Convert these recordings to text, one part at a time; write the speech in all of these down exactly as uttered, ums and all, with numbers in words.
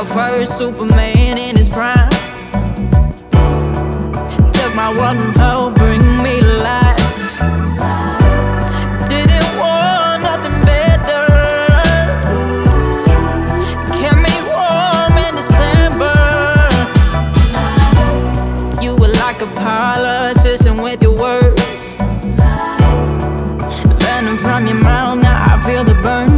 the first Superman in his prime. Took my world and helped bring me to life. Didn't want nothing better. Kept me warm in December. You were like a politician with your words, venom from your mouth, now I feel the burn.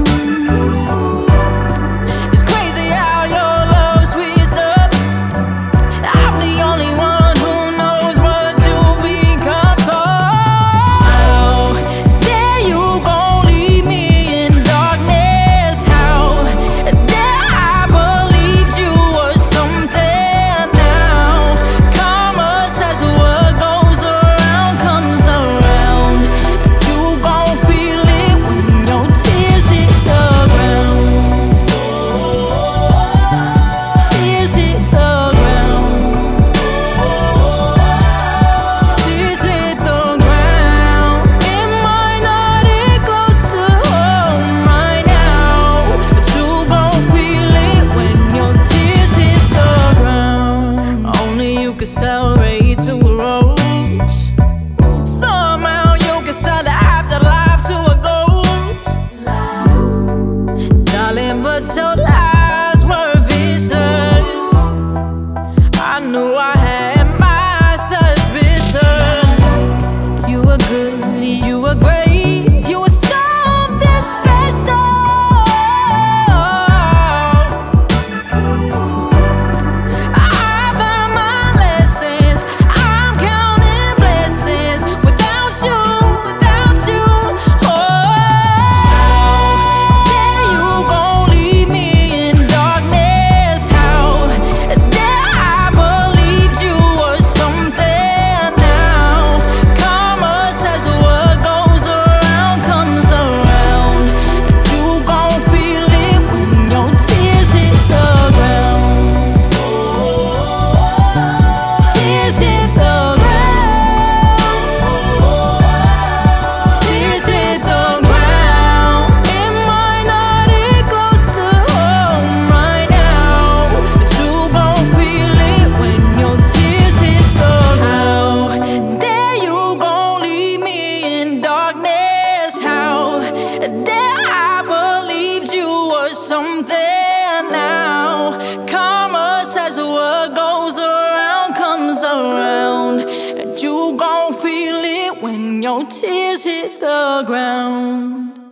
Accelerate to a rose. Somehow you can sell the afterlife to a ghost, darling, but your lies were vicious. I knew I had my suspicions. You were good, you were great, you were something special. Something now, karma says what goes around comes around, and you gon' feel it when your tears hit the ground.